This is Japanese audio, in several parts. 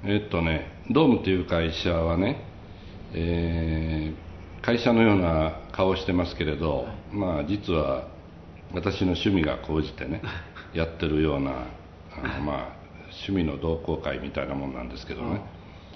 ドームという会社はね、会社のような顔をしてますけれど、まあ実は私の趣味が高じてねやってるようなまあ趣味の同好会みたいなもんなんですけどね、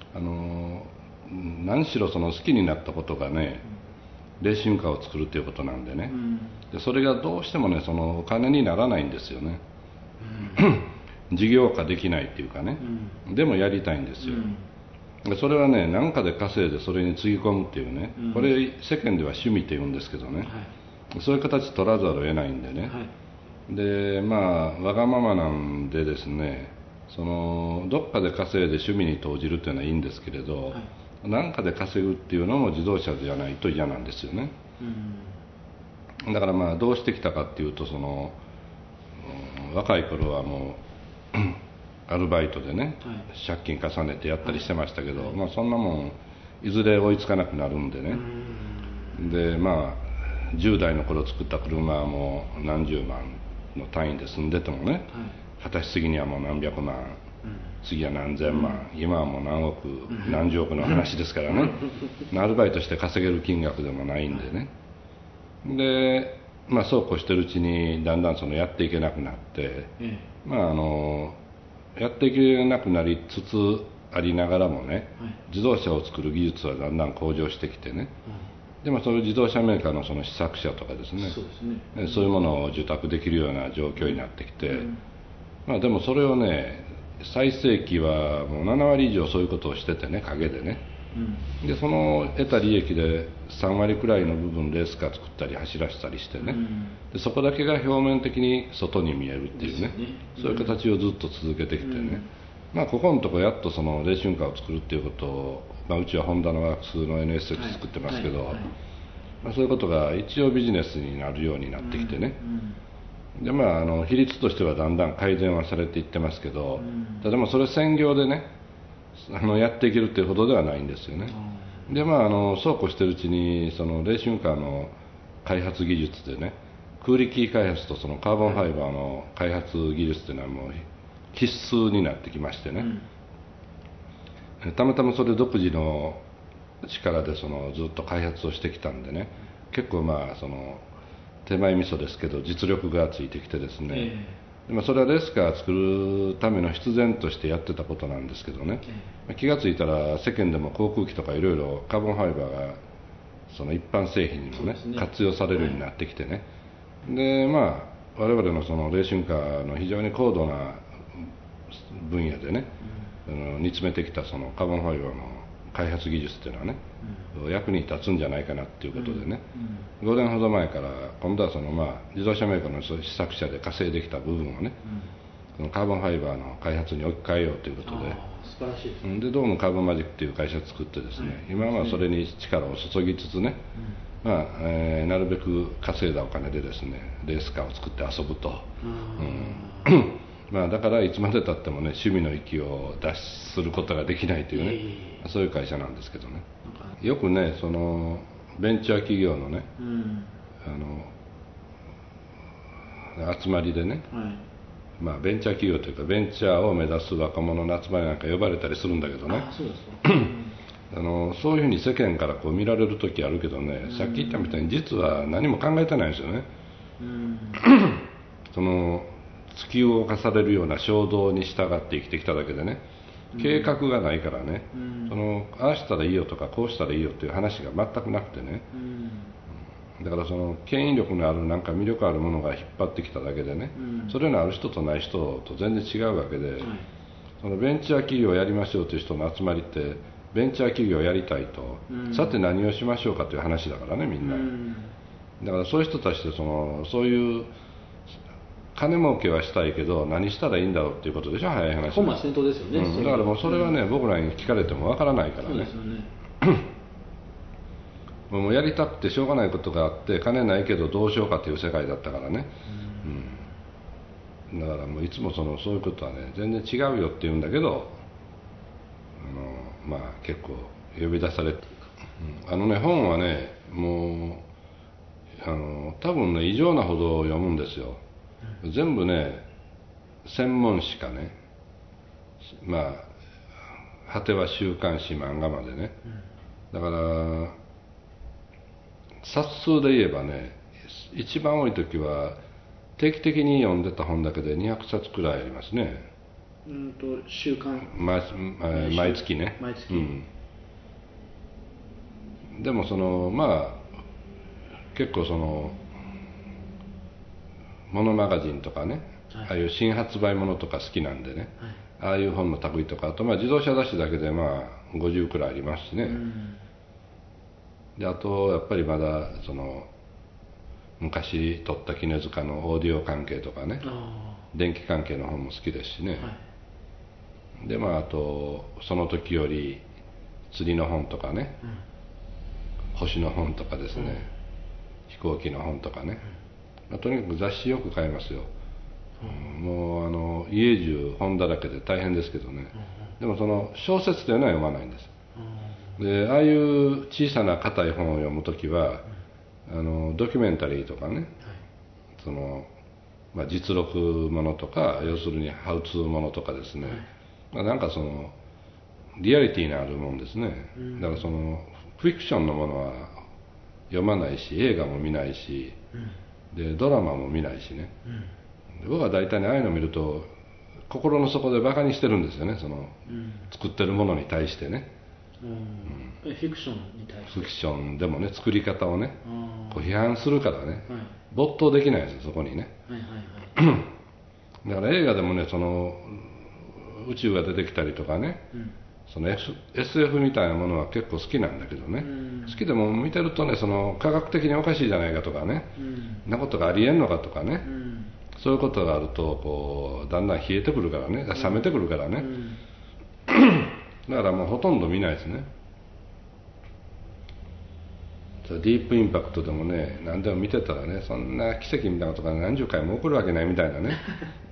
何しろその好きになったことがね、レーシングカーを作るっていうことなんでね、でそれがどうしてもねそのお金にならないんですよね、事業化できないっていうかね、でもやりたいんですよ、でそれはね何かで稼いでそれにつぎ込むっていうね、これ世間では趣味って言うんですけどね、そういう形取らざるを得ないんでね、でまあわがままなんでですね、そのどっかで稼いで趣味に投じるっていうのはいいんですけれど、何かで稼ぐっていうのも自動車じゃないと嫌なんですよね、だからまあどうしてきたかっていうと、その若い頃はもうアルバイトでね、借金重ねてやったりしてましたけど、まあそんなもんいずれ追いつかなくなるんでね、でまあ10代の頃作った車はもう何十万の単位で住んでてもね、果たし過ぎにはもう何百万、次は何千万、今はもう何億、何十億の話ですからねアルバイトして稼げる金額でもないんでね、でまあそうこうしてるうちにだんだんそのやっていけなくなって、まあやっていけなくなりつつありながらもね、自動車を作る技術はだんだん向上してきてね、でもそういう自動車メーカーのその試作車とかですね、そういうものを受託できるような状況になってきて、まあでもそれをね最盛期はもう7割以上そういうことをしててね、陰でね、でその得た利益で3割くらいの部分レースカー作ったり走らせたりしてね、でそこだけが表面的に外に見えるっていうね、そういう形をずっと続けてきてね、まあここのとこやっとそのレーシングカーを作るっていうことを、まあ、うちはホンダのワークスの NSX 作ってますけど、まあ、そういうことが一応ビジネスになるようになってきてね、でまあ比率としてはだんだん改善はされていってますけど、ただまあそれ専業でねやっていけるっていうほどではないんですよね。でまあそうこうしてるうちにそのレーシングカーの開発技術でね、空力開発とそのカーボンファイバーの開発技術っていうのはもう必須になってきましてね、たまたまそれ独自の力でそのずっと開発をしてきたんでね、結構まあその手前味噌ですけど実力がついてきてですね、それはレースカー作るための必然としてやってたことなんですけどね、気がついたら世間でも航空機とかいろいろカーボンファイバーがその一般製品にもね活用されるようになってきてね、でまあ我々のそのレーシングカーの非常に高度な分野でね、煮詰めてきたそのカーボンファイバーの開発技術っていうのはね、役に立つんじゃないかなっていうことでね、5年ほど前から今度はそのまあ自動車メーカーの試作車で稼いできた部分をね、そのカーボンファイバーの開発に置き換えようということで、 素晴らしいですね。 でどうもカーボンマジックっていう会社を作ってですね、今はそれに力を注ぎつつね、まあなるべく稼いだお金でですねレースカーを作って遊ぶと、まあだからいつまでたってもね趣味の域を脱出することができないというね、そういう会社なんですけどね、よくねそのベンチャー企業のね、集まりでね、まあベンチャー企業というかベンチャーを目指す若者の集まりなんか呼ばれたりするんだけどね、 そうですかそういうふうに世間からこう見られる時あるけどね、さっき言ったみたいに実は何も考えてないんですよね、その突き動かされるような衝動に従って生きてきただけでね、計画がないからね、そのああしたらいいよとかこうしたらいいよっていう話が全くなくてね、だからその権威力のあるなんか魅力あるものが引っ張ってきただけでね、それのある人とない人と全然違うわけで、そのベンチャー企業をやりましょうという人の集まりってベンチャー企業をやりたいと、さて何をしましょうかという話だからねみんな、だからそういう人たちってそういう金儲けはしたいけど何したらいいんだろうっていうことでしょ、早い話。 本末転倒ですよね、 だからもうそれはね、僕らに聞かれてもわからないからね、もうやりたくてしょうがないことがあって金ないけどどうしようかという世界だったからね、だからもういつもそういうことはね全然違うよって言うんだけど、まあ結構呼び出されて、本はねもう多分ね異常なほど読むんですよ、全部ね専門誌かね、まあ果ては週刊誌漫画までね、だから冊数で言えばね、一番多い時は定期的に読んでた本だけで200冊くらいありますね。 週刊毎月ね。 毎月、 でもまあ結構モノマガジンとかね、ああいう新発売ものとか好きなんでね、ああいう本の類とか、あと自動車雑誌だけで50くらいありますしね、であとやっぱりまだ昔撮った絹塚のオーディオ関係とかね、電気関係の本も好きですしね、であとその時より釣りの本とかね、星の本とかですね、飛行機の本とかね、とにかく雑誌よく買いますよ。もう家中本だらけで大変ですけどね、でも小説というのは読まないんです。でああいう小さな硬い本を読むときはドキュメンタリーとかね、実録ものとか、要するにハウツーものとかですね、なんかリアリティのあるもんですね。だからフィクションのものは読まないし、映画も見ないし、でドラマも見ないしね、僕は大体ね、ああいうの見ると心の底でバカにしてるんですよね、作ってるものに対してね、 フィクションに対して、 フィクションでもね、作り方をね批判するからね、没頭できないですよ、そこにね。だから映画でもね、宇宙が出てきたりとかね、SF みたいなものは結構好きなんだけどね、好きでも見てるとね、科学的におかしいじゃないかとかね、そんなことがありえんのかとかね、そういうことがあるとだんだん冷えてくるからね、冷めてくるからね、だからもうほとんど見ないですね。ディープインパクトでもね、何でも見てたらね、そんな奇跡みたいなことが何十回も起こるわけないみたいなね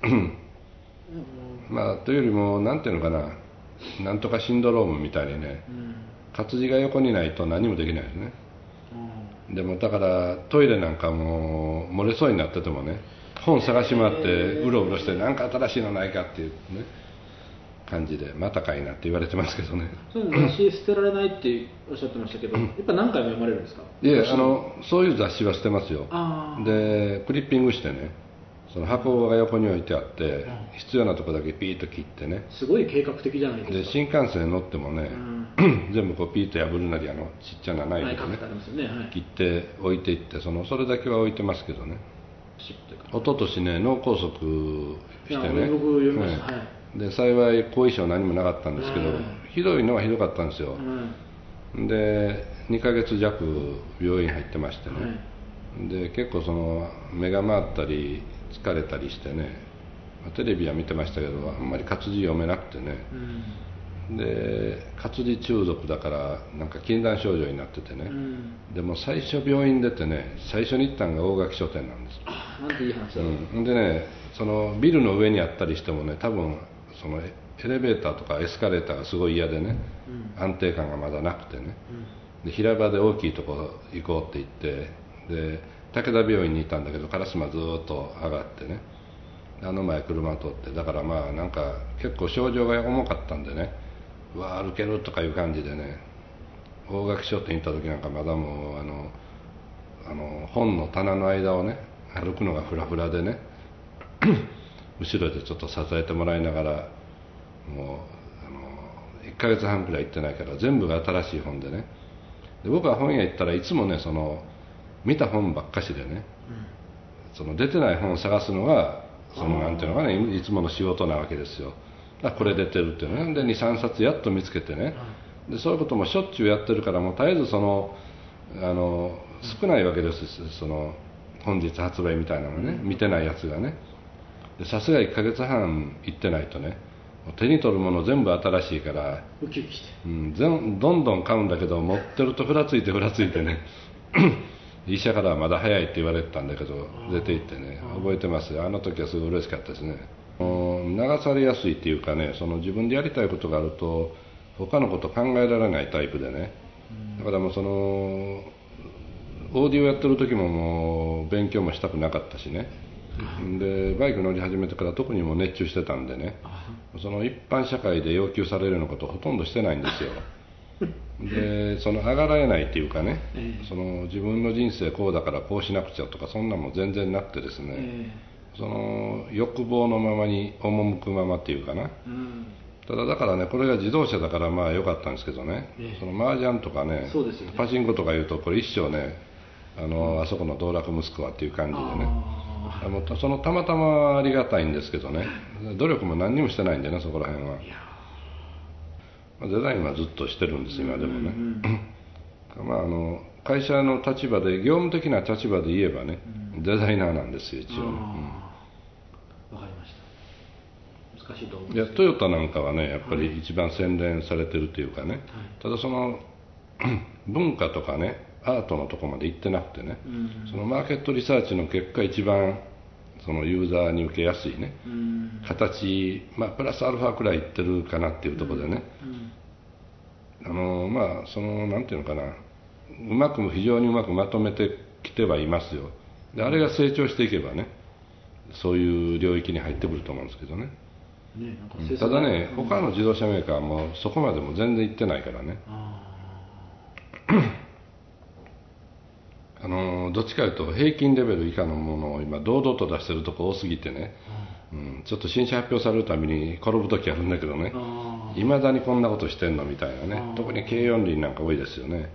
というよりもなんていうのかな、なんとかシンドロームみたいにね、活字が横にないと何もできないですね。でもだからトイレなんかも漏れそうになっててもね、本探し回ってうろうろして何か新しいのないかっていうね感じで、またかいなって言われてますけどね。 その雑誌捨てられないっておっしゃってましたけど、やっぱ何回も読まれるんですか？ いえ、そういう雑誌は捨てますよ。でクリッピングしてね、箱が横に置いてあって、必要なとこだけピーッと切ってね、 すごい計画的じゃないですか。 で新幹線乗ってもね、全部ピーッと破るなりちっちゃなナイフでね切って置いていって、それだけは置いてますけどね。一昨年ね、脳梗塞してね、 僕読みました、 で幸い後遺症何もなかったんですけど、ひどいのはひどかったんですよ。で2ヶ月弱病院入ってましてね、で結構目が回ったり疲れたりしてね、テレビは見てましたけど、あんまり活字読めなくてね、で活字中毒だからなんか禁断症状になっててね、でも最初病院出てね、最初に行ったのが大垣書店なんです。 なんていい話だ。 でね、ビルの上にあったりしてもね、多分エレベーターとかエスカレーターがすごい嫌でね、安定感がまだなくてね、で平場で大きいとこ行こうって言って、で武田病院にいたんだけど、烏丸ずっと上がってね、前車通って、だからなんか結構症状が重かったんでね、うわ歩けるとかいう感じでね、大垣書店行った時なんかまだもう本の棚の間をね歩くのがフラフラでね後ろでちょっと支えてもらいながら、もう1ヶ月半くらい行ってないから全部が新しい本でね、で僕は本屋行ったらいつもね、見た本ばっかしでね、出てない本を探すのがなんていうのかね、いつもの仕事なわけですよ。これ出てるっていうね、で 2,3 冊やっと見つけてね、でそういうこともしょっちゅうやってるから、もう絶えず少ないわけです、本日発売みたいなのね、見てないやつがね。さすが1ヶ月半行ってないとね、手に取るもの全部新しいからウキウキして、 どんどん買うんだけど、持ってるとふらついてね医者からはまだ早いって言われてたんだけど、出て行ってね、覚えてますよ。あの時はすごい嬉しかったですね。流されやすいっていうかね、自分でやりたいことがあると他のこと考えられないタイプでね、だからもうオーディオやってる時ももう勉強もしたくなかったしね、 でバイク乗り始めてから特にもう熱中してたんでね、その一般社会で要求されるようなことをほとんどしてないんですよ。でその上がらないっていうかね、その自分の人生こうだからこうしなくちゃとかそんなもん全然なくてですね、その欲望のままに赴くままっていうかな、ただだからね、これが自動車だからまあ良かったんですけどね、その麻雀とかね、パチンコとかいうとこれ一生ね、あそこの道楽息子はっていう感じでね、そのたまたまありがたいんですけどね、努力も何にもしてないんでね、そこら辺は。デザインはずっとしてるんです今でもね。まあ会社の立場で業務的な立場で言えばね、デザイナーなんですよ一応ね。 わかりました。難しいと思うんいやですけど。 トヨタなんかはねやっぱり一番洗練されてるというかね、ただその文化とかねアートのとこまで行ってなくてね、そのマーケットリサーチの結果一番そのユーザーに受けやすいね、形、まあプラスアルファくらいいってるかなっていうところでね、まあそのなんていうのかな、非常にうまくまとめてきてはいますよ。であれが成長していけばね、そういう領域に入ってくると思うんですけどね。ただね、他の自動車メーカーもそこまでも全然行ってないからね。どっちかというと平均レベル以下のものを今堂々と出してるとこ多すぎてね、ちょっと新車発表されるたびに転ぶ時あるんだけどね、いまだにこんなことしてんのみたいなね、特に軽四輪なんか多いですよね。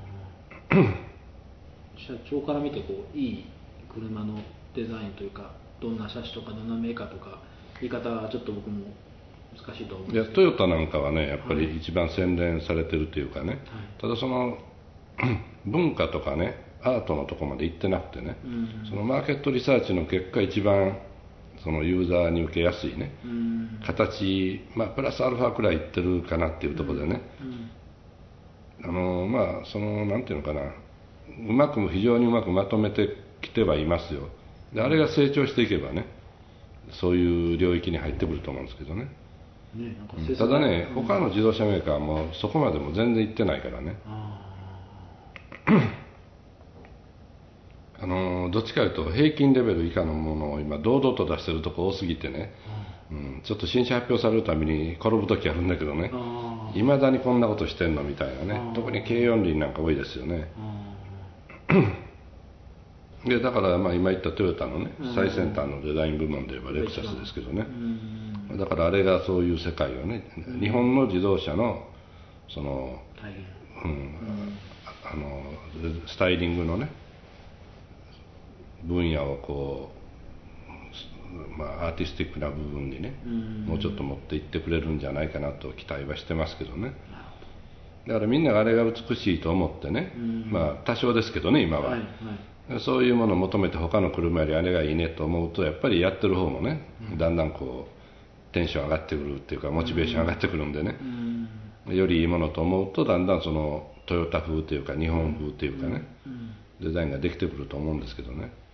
社長から見てこういい車のデザインというか、どんな車種とかどんなメーカーとか言い方はちょっと僕も難しいと思うんですけど、 トヨタなんかはねやっぱり一番洗練されてるというかね、ただその文化とかねアートのとこまで行ってなくてね、そのマーケットリサーチの結果一番そのユーザーに受けやすいね、形、まあプラスアルファくらいいってるかなっていうところでね、まあそのなんていうのかな、非常にうまくまとめてきてはいますよ。であれが成長していけばね、そういう領域に入ってくると思うんですけどね。ただね、他の自動車メーカーもそこまでも全然行ってないからね。どっちかというと平均レベル以下のものを今堂々と出してるとこ多すぎてね、ちょっと新車発表されるたびに転ぶ時あるんだけどね、いまだにこんなことしてんのみたいなね、特に軽四輪なんか多いですよね。でだからまあ今言ったトヨタのね最先端のデザイン部門で言えばレクサスですけどね、だからあれがそういう世界をね、日本の自動車のその、スタイリングのね分野をこう、まあ、アーティスティックな部分にね、もうちょっと持っていってくれるんじゃないかなと期待はしてますけどね。だからみんながあれが美しいと思ってね、まあ多少ですけどね今は、そういうものを求めて他の車よりあれがいいねと思うとやっぱりやってる方もね、だんだんこうテンション上がってくるっていうかモチベーション上がってくるんでね、よりいいものと思うとだんだんそのトヨタ風というか日本風というかね、デザインができてくると思うんですけどね。